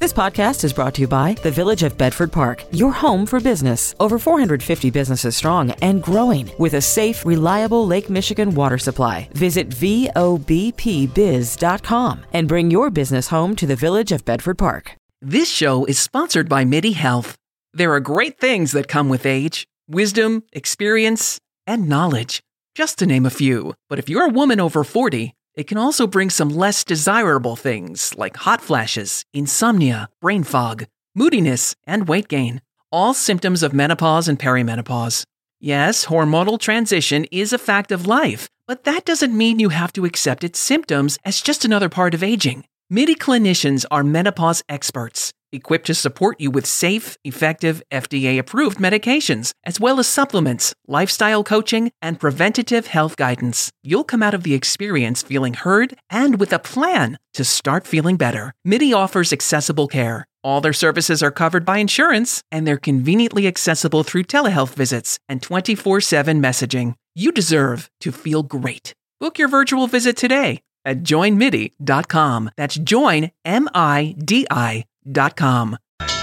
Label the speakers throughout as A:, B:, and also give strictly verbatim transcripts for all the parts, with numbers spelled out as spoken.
A: This podcast is brought to you by the Village of Bedford Park, your home for business. Over four hundred fifty businesses strong and growing with a safe, reliable Lake Michigan water supply. Visit V O B P biz dot com and bring your business home to the Village of Bedford Park.
B: This show is sponsored by MIDI Health. There are great things that come with age, wisdom, experience, and knowledge, just to name a few. But if you're a woman over forty, it can also bring some less desirable things like hot flashes, insomnia, brain fog, moodiness, and weight gain. All symptoms of menopause and perimenopause. Yes, hormonal transition is a fact of life, but that doesn't mean you have to accept its symptoms as just another part of aging. MIDI clinicians are menopause experts, equipped to support you with safe, effective, F D A-approved medications, as well as supplements, lifestyle coaching, and preventative health guidance. You'll come out of the experience feeling heard and with a plan to start feeling better. MIDI offers accessible care. All their services are covered by insurance, and they're conveniently accessible through telehealth visits and twenty-four seven messaging. You deserve to feel great. Book your virtual visit today at join midi dot com. That's join, M I D I dot com.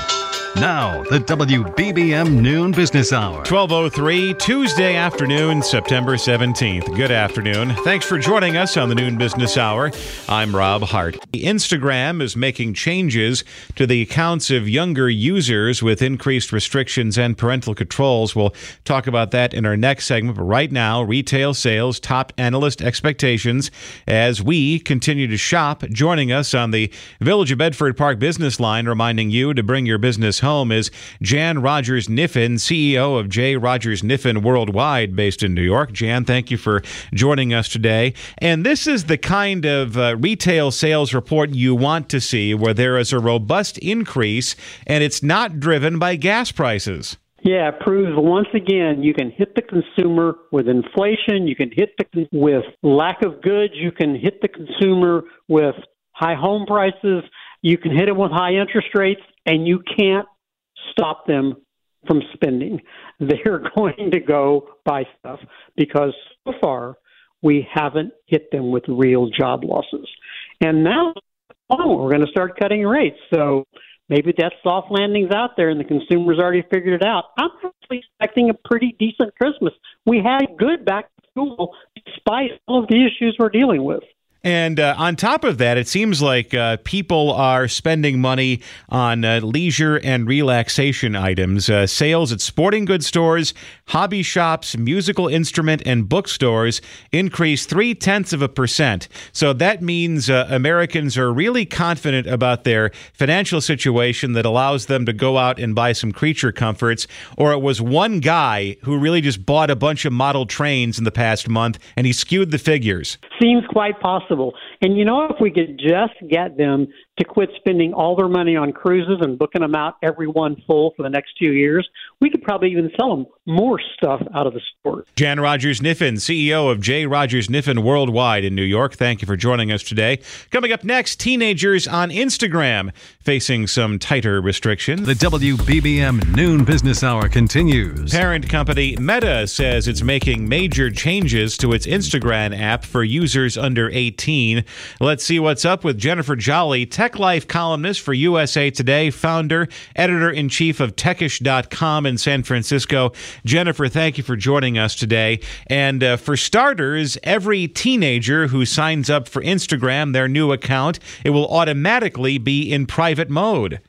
C: Now, the W B B M Noon Business Hour.
D: twelve oh three, Tuesday afternoon, September seventeenth. Good afternoon. Thanks for joining us on the Noon Business Hour. I'm Rob Hart. Instagram is making changes to the accounts of younger users with increased restrictions and parental controls. We'll talk about that in our next segment. But right now, retail sales top analyst expectations as we continue to shop. Joining us on the Village of Bedford Park business line, reminding you to bring your business home, is Jan Rogers Kniffen, C E O of J. Rogers Kniffen Worldwide, based in New York. Jan, thank you for joining us today. And this is the kind of uh, retail sales report you want to see, where there is a robust increase and it's not driven by gas prices.
E: Yeah, it proves once again you can hit the consumer with inflation, you can hit the con- with lack of goods, you can hit the consumer with high home prices, you can hit it with high interest rates, and you can't stop them from spending. They're going to go buy stuff because so far we haven't hit them with real job losses. And now oh, we're going to start cutting rates. So maybe that soft landing's out there and the consumer's already figured it out. I'm actually expecting a pretty decent Christmas. We had good back to school despite all of the issues we're dealing with.
D: And uh, on top of that, it seems like uh, people are spending money on uh, leisure and relaxation items. Uh, sales at sporting goods stores, hobby shops, musical instrument, and bookstores increased three-tenths of a percent. So that means uh, Americans are really confident about their financial situation that allows them to go out and buy some creature comforts. Or it was one guy who really just bought a bunch of model trains in the past month, and he skewed the figures.
E: Seems quite possible. And you know, if we could just get them to quit spending all their money on cruises and booking them out every one full for the next two years, we could probably even sell them more stuff out of the store.
D: Jan Rogers Kniffen, C E O of J. Rogers Kniffen Worldwide in New York. Thank you for joining us today. Coming up next, teenagers on Instagram facing some tighter restrictions.
C: The W B B M Noon Business Hour continues.
D: Parent company Meta says it's making major changes to its Instagram app for users under eighteen. Let's see what's up with Jennifer Jolly, Tech Life columnist for U S A Today, founder, editor-in-chief of techish dot com in San Francisco. Jennifer, thank you for joining us today. And uh, for starters, every teenager who signs up for Instagram, their new account, it will automatically be in private mode.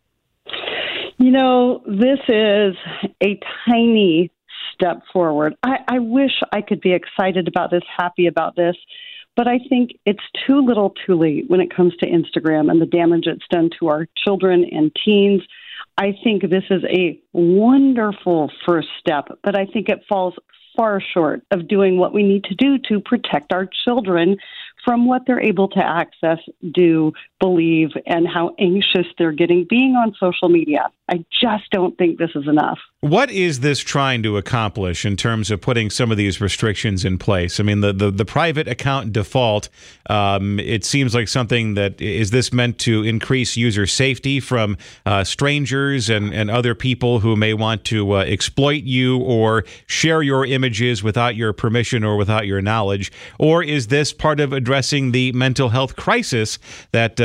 F: You know, this is a tiny step forward. I, I wish I could be excited about this, happy about this. But I think it's too little too late when it comes to Instagram and the damage it's done to our children and teens. I think this is a wonderful first step, but I think it falls far short of doing what we need to do to protect our children from what they're able to access, do, believe, and how anxious they're getting being on social media. I just don't think this is enough.
D: What is this trying to accomplish in terms of putting some of these restrictions in place? I mean, the, the, the private account default, um, it seems like something that, is this meant to increase user safety from uh, strangers and, and other people who may want to uh, exploit you or share your images without your permission or without your knowledge? Or is this part of addressing the mental health crisis that uh,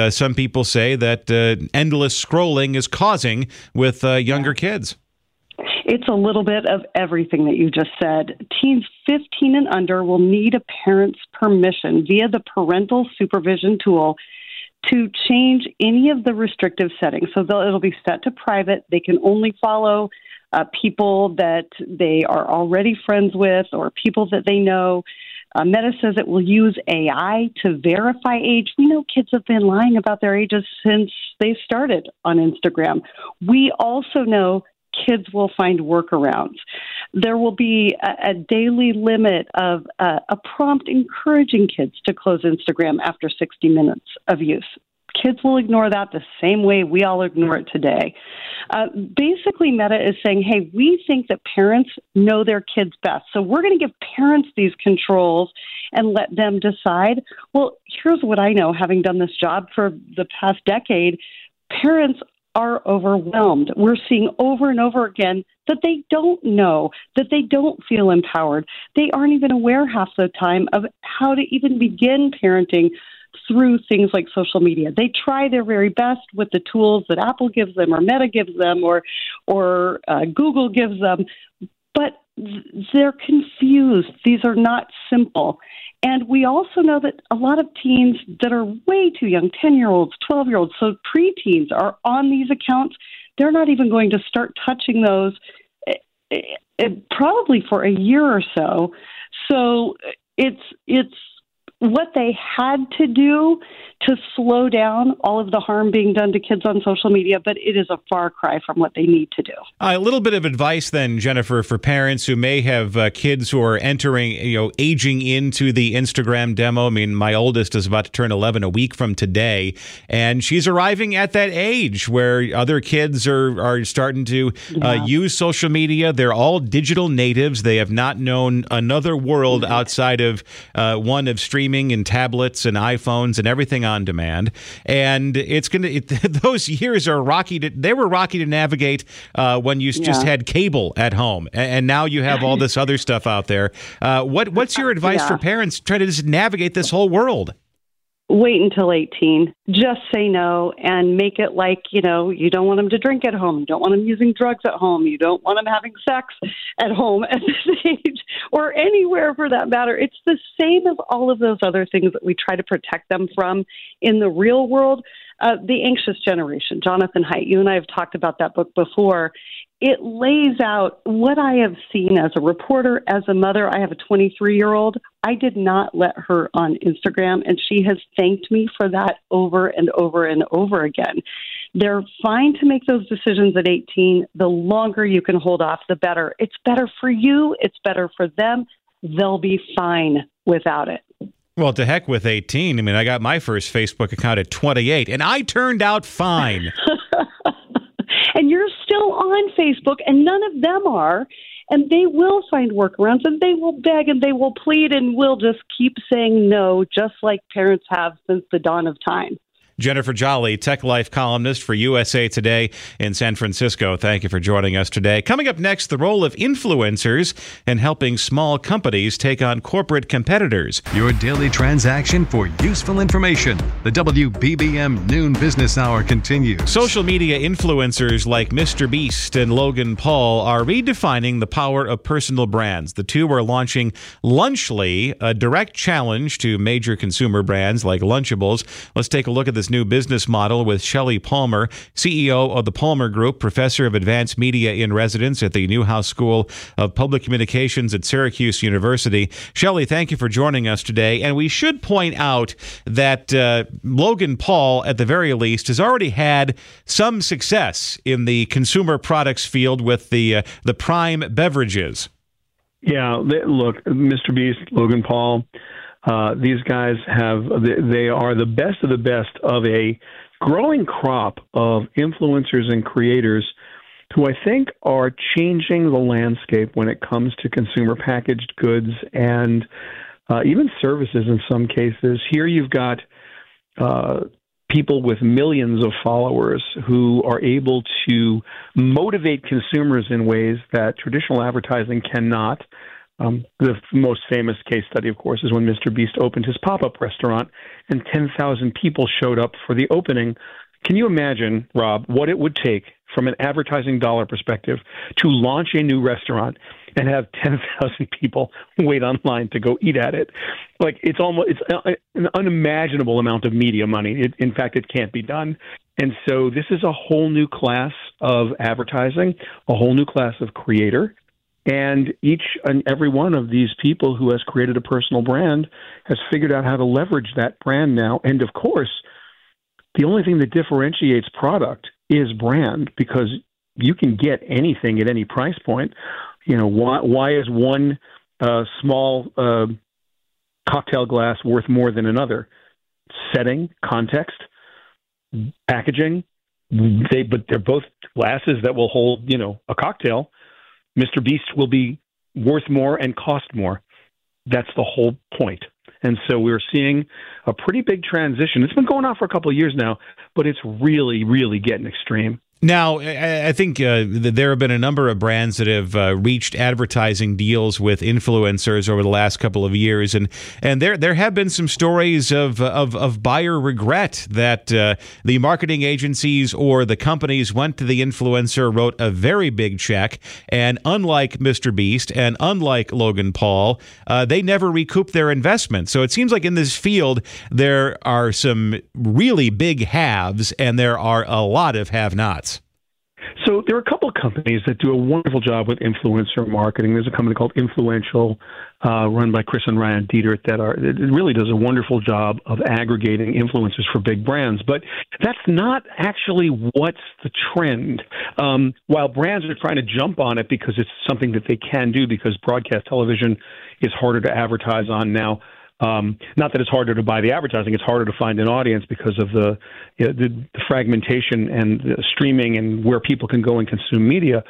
D: uh, some people say that uh, endless scrolling is causing with uh, younger kids.
F: It's a little bit of everything that you just said. Teens fifteen and under will need a parent's permission via the parental supervision tool to change any of the restrictive settings. So it'll be set to private. They can only follow uh, people that they are already friends with or people that they know. Uh, Meta says it will use A I to verify age. We know kids have been lying about their ages since they started on Instagram. We also know kids will find workarounds. There will be a, a daily limit of uh, a prompt encouraging kids to close Instagram after sixty minutes of use. Kids will ignore that the same way we all ignore it today. Uh, basically, Meta is saying, hey, we think that parents know their kids best. So we're going to give parents these controls and let them decide. Well, here's what I know, having done this job for the past decade. Parents are overwhelmed. We're seeing over and over again that they don't know, that they don't feel empowered. They aren't even aware half the time of how to even begin parenting through things like social media. They try their very best with the tools that Apple gives them or Meta gives them or or uh, Google gives them, but they're confused. These are not simple. And we also know that a lot of teens that are way too young, ten-year-olds, twelve-year-olds, so preteens are on these accounts. They're not even going to start touching those uh, uh, probably for a year or so. So it's it's what they had to do to slow down all of the harm being done to kids on social media, but it is a far cry from what they need to do.
D: Uh, a little bit of advice then, Jennifer, for parents who may have uh, kids who are entering, you know, aging into the Instagram demo. I mean, my oldest is about to turn eleven a week from today, and she's arriving at that age where other kids are, are starting to
F: yeah.
D: uh, use social media. They're all digital natives. They have not known another world mm-hmm. outside of uh, one of streaming and tablets and iPhones and everything on demand. And it's going it, to, those years are rocky to, they were rocky to navigate uh, when you yeah. just had cable at home. And, and now you have all this other stuff out there. Uh, what What's your advice yeah. for parents trying to just navigate this whole world?
F: Wait until eighteen. Just say no and make it like, you know, you don't want them to drink at home. You don't want them using drugs at home. You don't want them having sex at home at this age or anywhere for that matter. It's the same as all of those other things that we try to protect them from in the real world. Uh, The Anxious Generation, Jonathan Haidt, you and I have talked about that book before. It lays out what I have seen as a reporter, as a mother. I have a twenty-three-year-old. I did not let her on Instagram, and she has thanked me for that over and over and over again. They're fine to make those decisions at eighteen. The longer you can hold off, the better. It's better for you. It's better for them. They'll be fine without it.
D: Well, to heck with eighteen. I mean, I got my first Facebook account at twenty-eight, and I turned out fine.
F: And you're still on Facebook, and none of them are, and they will find workarounds, and they will beg, and they will plead, and we'll just keep saying no, just like parents have since the dawn of time.
D: Jennifer Jolly, Tech Life columnist for U S A Today in San Francisco. Thank you for joining us today. Coming up next, the role of influencers in helping small companies take on corporate competitors.
C: Your daily transaction for useful information. The W B B M Noon Business Hour continues.
D: Social media influencers like Mister Beast and Logan Paul are redefining the power of personal brands. The two are launching Lunchly, a direct challenge to major consumer brands like Lunchables. Let's take a look at this new business model with Shelley Palmer, C E O of the Palmer Group, professor of advanced media in residence at the Newhouse School of Public Communications at Syracuse University. Shelley, thank you for joining us today. And we should point out that uh, Logan Paul, at the very least, has already had some success in the consumer products field with the uh, the prime beverages.
G: Yeah, they, look, Mister Beast, Logan Paul, Uh, these guys have, they are the best of the best of a growing crop of influencers and creators who I think are changing the landscape when it comes to consumer packaged goods and uh, even services in some cases. Here you've got uh, people with millions of followers who are able to motivate consumers in ways that traditional advertising cannot. Um, the most famous case study, of course, is when Mister Beast opened his pop-up restaurant and ten thousand people showed up for the opening. Can you imagine, Rob, what it would take from an advertising dollar perspective to launch a new restaurant and have ten thousand people wait online to go eat at it? Like, it's almost it's an unimaginable amount of media money. It, in fact, it can't be done. And so this is a whole new class of advertising, a whole new class of creator. And each and every one of these people who has created a personal brand has figured out how to leverage that brand now. And of course, the only thing that differentiates product is brand, because you can get anything at any price point. You know, why, why is one uh, small uh, cocktail glass worth more than another? Setting, context, packaging. They, but they're both glasses that will hold, you know, a cocktail. Mister Beast will be worth more and cost more. That's the whole point. And so we're seeing a pretty big transition. It's been going on for a couple of years now, but it's really, really getting extreme.
D: Now, I think uh, there have been a number of brands that have uh, reached advertising deals with influencers over the last couple of years, and and there there have been some stories of of, of buyer regret that uh, the marketing agencies or the companies went to the influencer, wrote a very big check, and unlike Mister Beast and unlike Logan Paul, uh, they never recouped their investment. So it seems like in this field there are some really big haves, and there are a lot of have-nots.
G: So there are a couple of companies that do a wonderful job with influencer marketing. There's a company called Influential, uh, run by Chris and Ryan Dietert, that are it really does a wonderful job of aggregating influencers for big brands. But that's not actually what's the trend. Um, while brands are trying to jump on it because it's something that they can do, because broadcast television is harder to advertise on now. Um, not that it's harder to buy the advertising, it's harder to find an audience because of the, you know, the, the fragmentation and the streaming and where people can go and consume media.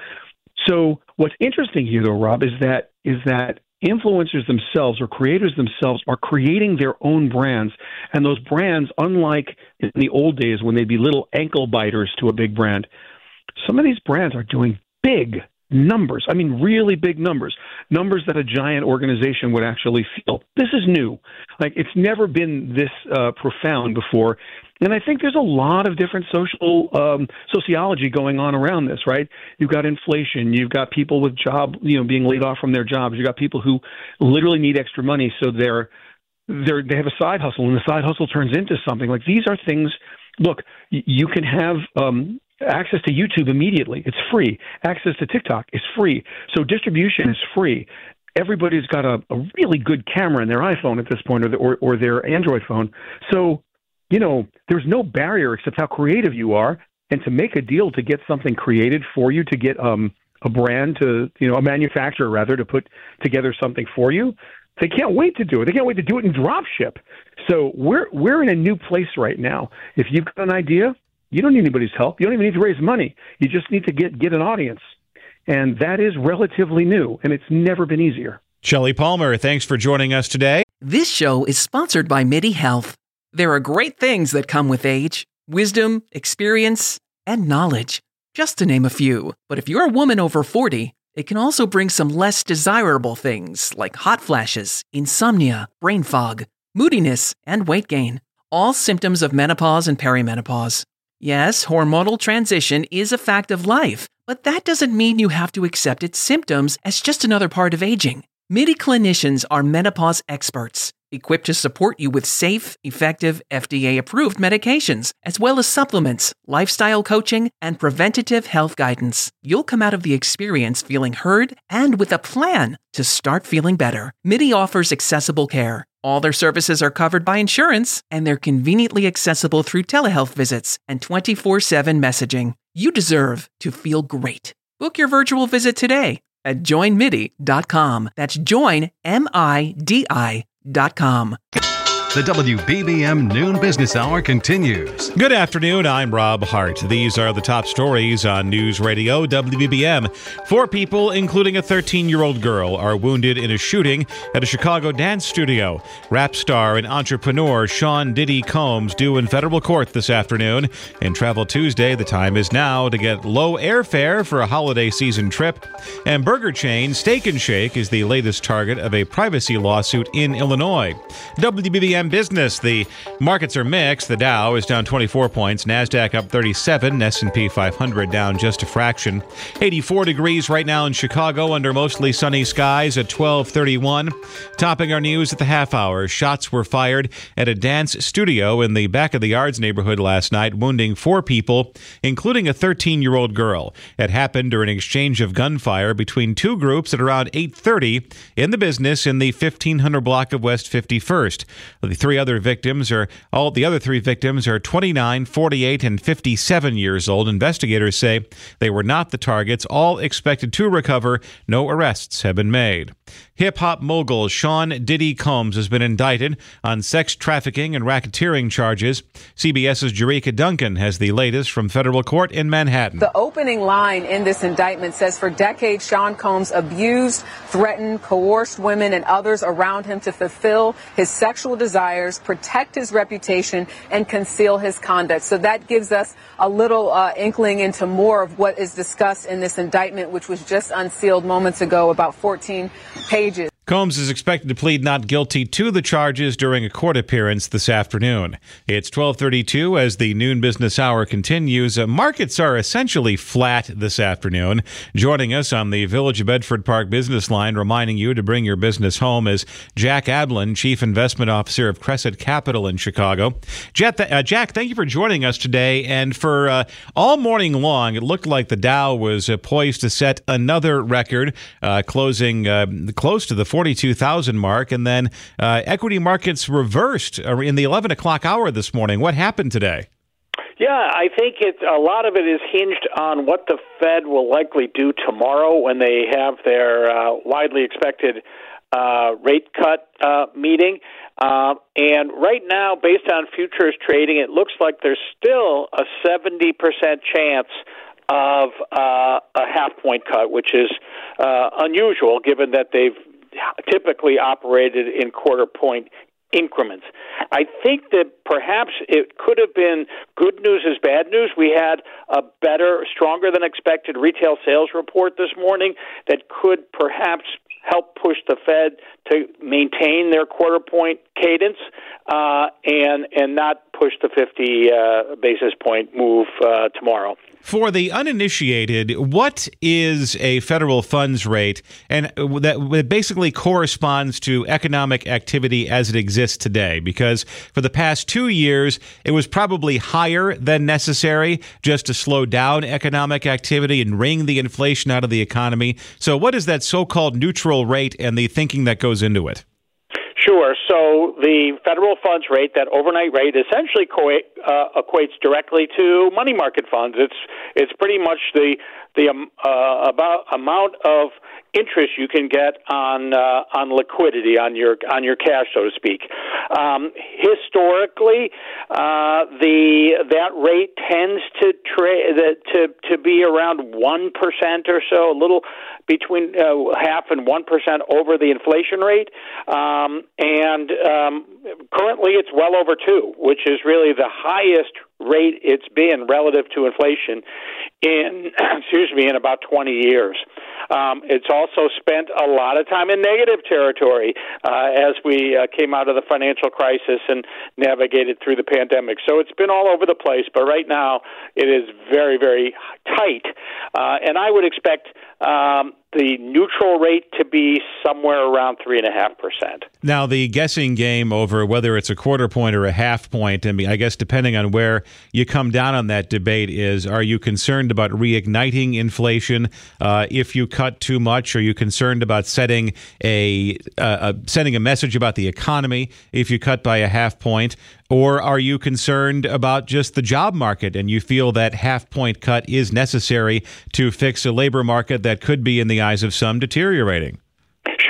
G: So what's interesting here, though, Rob, is that is that influencers themselves or creators themselves are creating their own brands. And those brands, unlike in the old days when they'd be little ankle biters to a big brand, some of these brands are doing big numbers. I mean, really big numbers, numbers that a giant organization would actually feel. This is new. Like, it's never been this uh, profound before. And I think there's a lot of different social um, sociology going on around this, right? You've got inflation. You've got people with job, you know, being laid off from their jobs. You've got people who literally need extra money. So they're, they're, they have a side hustle, and the side hustle turns into something. Like, these are things, look, y- you can have, um, access to YouTube immediately. It's free. Access to TikTok is free. So distribution is free. Everybody's got a, a really good camera in their iPhone at this point, or, the, or, or their Android phone. So, you know, there's no barrier except how creative you are. And to make a deal to get something created for you, to get um, a brand to, you know, a manufacturer rather, to put together something for you, they can't wait to do it. They can't wait to do it in drop ship. So we're we're in a new place right now. If you've got an idea, you don't need anybody's help. You don't even need to raise money. You just need to get, get an audience. And that is relatively new, and it's never been easier.
D: Shelley Palmer, thanks for joining us today.
B: This show is sponsored by MIDI Health. There are great things that come with age: wisdom, experience, and knowledge, just to name a few. But if you're a woman over forty, it can also bring some less desirable things like hot flashes, insomnia, brain fog, moodiness, and weight gain, all symptoms of menopause and perimenopause. Yes, hormonal transition is a fact of life, but that doesn't mean you have to accept its symptoms as just another part of aging. MIDI clinicians are menopause experts, equipped to support you with safe, effective, F D A-approved medications, as well as supplements, lifestyle coaching, and preventative health guidance. You'll come out of the experience feeling heard and with a plan to start feeling better. MIDI offers accessible care. All their services are covered by insurance, and they're conveniently accessible through telehealth visits and twenty-four seven messaging. You deserve to feel great. Book your virtual visit today at join midi dot com. That's join, M I D I dot com.
C: The W B B M Noon Business Hour continues.
D: Good afternoon. I'm Rob Hart. These are the top stories on News Radio W B B M. Four people, including a thirteen-year-old girl, are wounded in a shooting at a Chicago dance studio. Rap star and entrepreneur Sean Diddy Combs due in federal court this afternoon. In Travel Tuesday, the time is now to get low airfare for a holiday season trip. And burger chain Steak and Shake is the latest target of a privacy lawsuit in Illinois. W B B M Business. The markets are mixed. The Dow is down twenty-four points. NASDAQ up thirty-seven. S and P five hundred down just a fraction. eighty-four degrees right now in Chicago under mostly sunny skies at twelve thirty-one. Topping our news at the half hour. Shots were fired at a dance studio in the back of the yards neighborhood last night, wounding four people, including a thirteen-year-old girl. It happened during an exchange of gunfire between two groups at around eight thirty in the business in the fifteen hundred block of West fifty-first. The three other victims are all the other three victims are twenty-nine, forty-eight, and fifty-seven years old. Investigators say they were not the targets, all expected to recover. No arrests have been made. Hip-hop mogul Sean Diddy Combs has been indicted on sex trafficking and racketeering charges. CBS's Jericka Duncan has the latest from federal court in Manhattan.
H: The opening line in this indictment says for decades, Sean Combs abused, threatened, coerced women and others around him to fulfill his sexual desires, protect his reputation, and conceal his conduct. So that gives us a little uh, inkling into more of what is discussed in this indictment, which was just unsealed moments ago, about fourteen pages.
D: Combs is expected to plead not guilty to the charges during a court appearance this afternoon. It's twelve thirty-two as the noon business hour continues. Uh, markets are essentially flat this afternoon. Joining us on the Village of Bedford Park business line, reminding you to bring your business home, is Jack Ablin, Chief Investment Officer of Crescent Capital in Chicago. Jack, uh, Jack thank you for joining us today. And for uh, all morning long, it looked like the Dow was uh, poised to set another record, uh, closing uh, close to the forty-two thousand mark, and then uh, equity markets reversed in the eleven o'clock hour this morning. What happened today?
I: Yeah, I think it, a lot of it is hinged on what the Fed will likely do tomorrow when they have their uh, widely expected uh, rate cut uh, meeting. Uh, and right now, based on futures trading, it looks like there's still a seventy percent chance of uh, a half-point cut, which is uh, unusual given that they've typically operated in quarter point increments. I think that perhaps it could have been good news as bad news. We had a better, stronger than expected retail sales report this morning that could perhaps help push the Fed to maintain their quarter point cadence uh, and and not push the fifty uh, basis point move uh, tomorrow.
D: For the uninitiated, what is a federal funds rate, and that basically corresponds to economic activity as it exists today? Because for the past two years, it was probably higher than necessary just to slow down economic activity and wring the inflation out of the economy. So what is that so-called neutral rate and the thinking that goes into it?
I: Sure. So the federal funds rate, that overnight rate, essentially co- uh, equates directly to money market funds. It's it's pretty much the the um, uh, about amount of interest you can get on uh, on liquidity, on your on your cash, so to speak. Um, historically, uh, the that rate tends to tra- to to be around one percent or so, a little between uh, half and one percent over the inflation rate, um, and um, currently it's well over two, which is really the highest rate it's been relative to inflation in excuse me in about twenty years. Um, it's also spent a lot of time in negative territory uh, as we uh, came out of the financial crisis and navigated through the pandemic. So it's been all over the place, but right now it is very, very tight. Uh, and I would expect um, the neutral rate to be somewhere around three point five percent.
D: Now, the guessing game over whether it's a quarter point or a half point, I mean, I guess depending on where you come down on that debate is, are you concerned about reigniting inflation uh, if you cut too much? Are you concerned about setting a, uh, a sending a message about the economy if you cut by a half point? Or are you concerned about just the job market and you feel that half-point cut is necessary to fix a labor market that could be, in the eyes of some, deteriorating?
I: Sure. I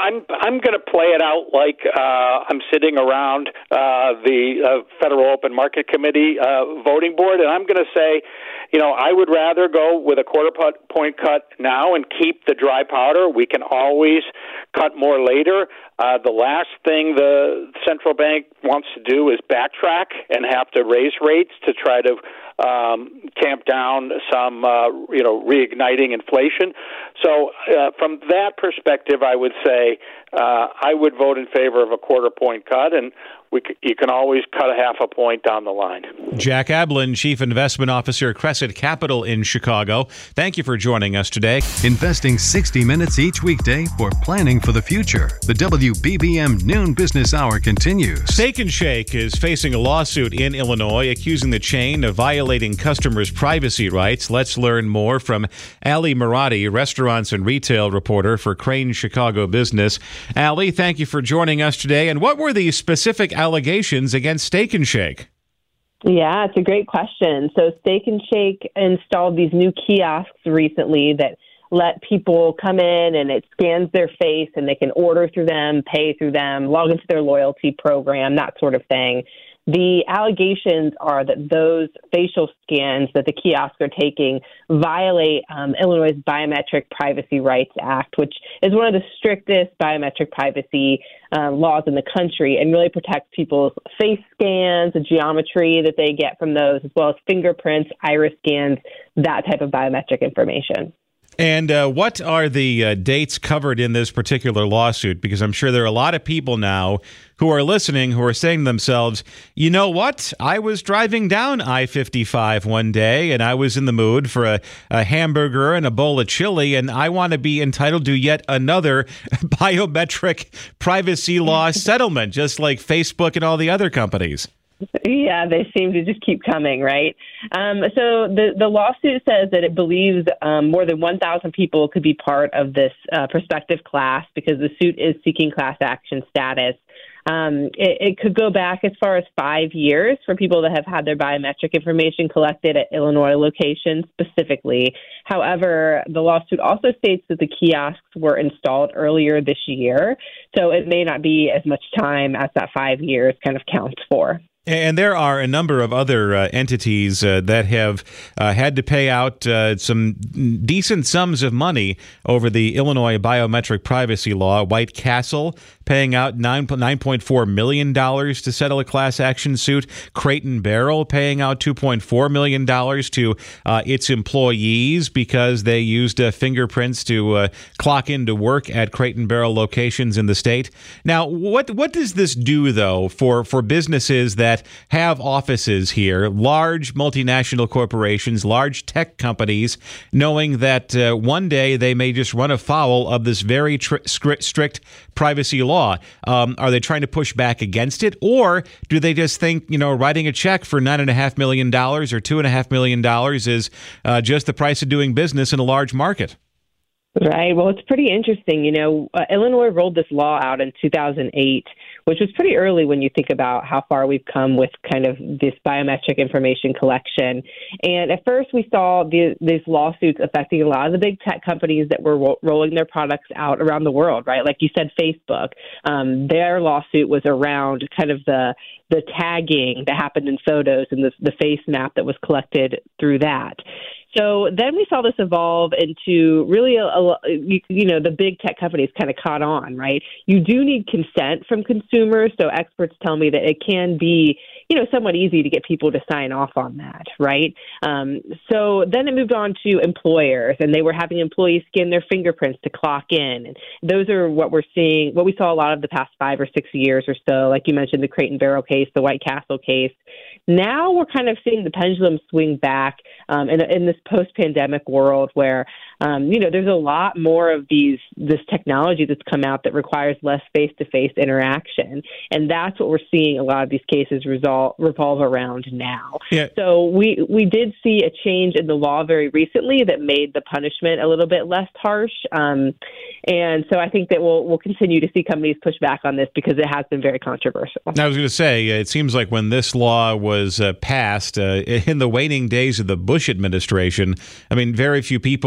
I: I'm I'm going to play it out like uh, I'm sitting around uh, the uh, Federal Open Market Committee uh, voting board, and I'm going to say, you know, I would rather go with a quarter point cut now and keep the dry powder. We can always cut more later. Uh, the last thing the central bank wants to do is backtrack and have to raise rates to try to um, tamp down some, uh, you know, reigniting inflation. So uh, from that perspective, I would say uh, I would vote in favor of a quarter point cut, and we c- you can always cut a half a point down the line.
D: Jack Ablin, Chief Investment Officer, Crescent Capital in Chicago. Thank you for joining us today.
C: Investing sixty minutes each weekday for planning for the future. The W B B M Noon Business Hour continues.
D: Steak and Shake is facing a lawsuit in Illinois accusing the chain of violating customers' privacy rights. Let's learn more from Ali Marati, restaurants and retail reporter for Crane Chicago Business. Ali, thank you for joining us today. And what were the specific allegations against Steak and Shake?
J: Yeah, it's a great question. So Steak and Shake installed these new kiosks recently that let people come in and it scans their face and they can order through them, pay through them, log into their loyalty program, that sort of thing. The allegations are that those facial scans that the kiosks are taking violate um, Illinois' Biometric Privacy Rights Act, which is one of the strictest biometric privacy uh, laws in the country and really protects people's face scans, the geometry that they get from those, as well as fingerprints, iris scans, that type of biometric information.
D: And uh, what are the uh, dates covered in this particular lawsuit? Because I'm sure there are a lot of people now who are listening who are saying to themselves, you know what? I was driving down I fifty-five one day and I was in the mood for a, a hamburger and a bowl of chili, and I want to be entitled to yet another biometric privacy law settlement, just like Facebook and all the other companies.
J: Yeah, they seem to just keep coming, right? Um, so the, the lawsuit says that it believes um, more than one thousand people could be part of this uh, prospective class because the suit is seeking class action status. Um, it, it could go back as far as five years for people that have had their biometric information collected at Illinois locations specifically. However, the lawsuit also states that the kiosks were installed earlier this year, so it may not be as much time as that five years kind of counts for.
D: And there are a number of other uh, entities uh, that have uh, had to pay out uh, some decent sums of money over the Illinois biometric privacy law. White Castle paying out nine point four million dollars to settle a class action suit. Crate and Barrel paying out two point four million dollars to uh, its employees because they used uh, fingerprints to uh, clock into work at Crate and Barrel locations in the state. Now, what what does this do, though, for, for businesses that have offices here, large multinational corporations, large tech companies, knowing that uh, one day they may just run afoul of this very tr- strict privacy law? Um, are they trying to push back against it, or do they just think, you know, writing a check for nine and a half million dollars or two and a half million dollars is uh, just the price of doing business in a large market?
J: Right. Well, it's pretty interesting. You know, uh, Illinois rolled this law out in two thousand eight, which was pretty early when you think about how far we've come with kind of this biometric information collection. And at first we saw the, these lawsuits affecting a lot of the big tech companies that were ro- rolling their products out around the world, right? Like you said, Facebook, um, their lawsuit was around kind of the the tagging that happened in photos and the, the face map that was collected through that. So then we saw this evolve into really, a, a, you, you know, the big tech companies kind of caught on, right? You do need consent from consumers. So experts tell me that it can be, you know, somewhat easy to get people to sign off on that, right? Um, so then it moved on to employers, and they were having employees scan their fingerprints to clock in. And those are what we're seeing, what we saw a lot of the past five or six years or so, like you mentioned, the Crate and Barrel case, the White Castle case. Now we're kind of seeing the pendulum swing back um, in, in this post-pandemic world where, um, you know, there's a lot more of these this technology that's come out that requires less face-to-face interaction. And that's what we're seeing a lot of these cases resolve, revolve around now.
D: Yeah.
J: So we, we did see a change in the law very recently that made the punishment a little bit less harsh. Um, and so I think that we'll, we'll continue to see companies push back on this because it has been very controversial.
D: I was going to say, it seems like when this law was uh, passed uh, in the waning days of the Bush administration, I mean, very few people could have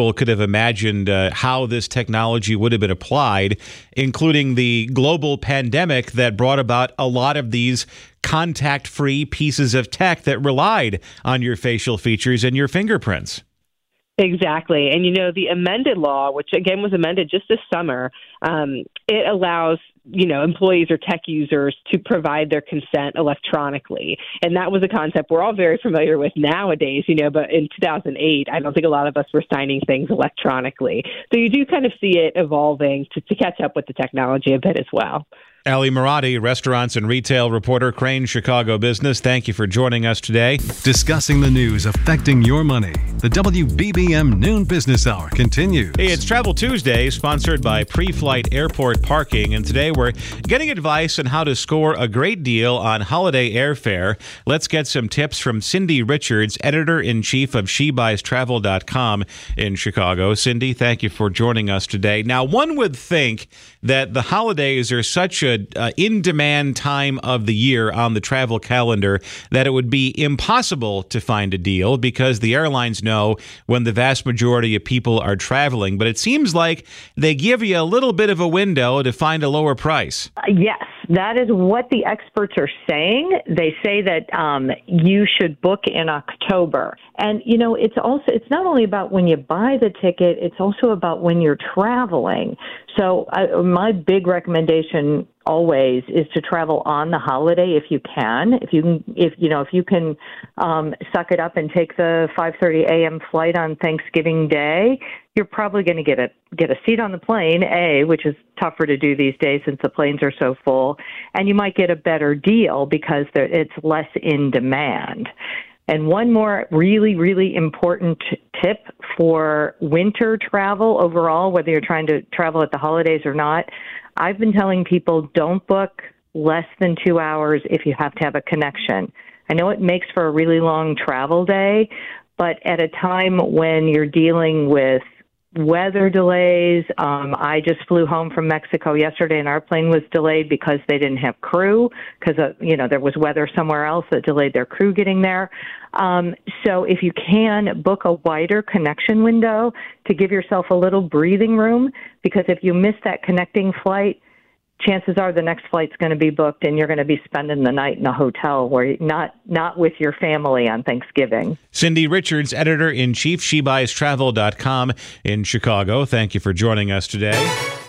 D: imagined uh, how this technology would have been applied, including the global pandemic that brought about a lot of these contact-free pieces of tech that relied on your facial features and your fingerprints.
J: Exactly. And, you know, the amended law, which, again, was amended just this summer, um, it allows, you know, employees or tech users to provide their consent electronically. And that was a concept we're all very familiar with nowadays, you know, but in two thousand eight, I don't think a lot of us were signing things electronically. So you do kind of see it evolving to, to catch up with the technology a bit as well.
D: Ali Marati, restaurants and retail reporter, Crane Chicago Business. Thank you for joining us today.
C: Discussing the news affecting your money. The W B B M Noon Business Hour continues.
D: Hey, it's Travel Tuesday, sponsored by Pre-Flight Airport Parking. And today we're getting advice on how to score a great deal on holiday airfare. Let's get some tips from Cindy Richards, editor-in-chief of she buys travel dot com in Chicago. Cindy, thank you for joining us today. Now, one would think that the holidays are such a Uh, in-demand time of the year on the travel calendar that it would be impossible to find a deal because the airlines know when the vast majority of people are traveling. But it seems like they give you a little bit of a window to find a lower price.
K: Uh, yes, that is what the experts are saying. They say that um, you should book in October. And, you know, it's also, it's not only about when you buy the ticket, it's also about when you're traveling. So I, my big recommendation always is to travel on the holiday if you can. If you can, if you know, if you can um, suck it up and take the five thirty a.m. flight on Thanksgiving Day, you're probably going to get a get a seat on the plane, A, which is tougher to do these days since the planes are so full, and you might get a better deal because there, it's less in demand. And one more really, really important tip for winter travel overall, whether you're trying to travel at the holidays or not, I've been telling people don't book less than two hours if you have to have a connection. I know it makes for a really long travel day, but at a time when you're dealing with weather delays, um, I just flew home from Mexico yesterday and our plane was delayed because they didn't have crew because, uh, you know, there was weather somewhere else that delayed their crew getting there. Um, so if you can, book a wider connection window to give yourself a little breathing room, because if you miss that connecting flight, chances are the next flight's going to be booked and you're going to be spending the night in a hotel where you're not not with your family on Thanksgiving.
D: Cindy Richards, editor-in-chief, she buys travel dot com in Chicago. Thank you for joining us today.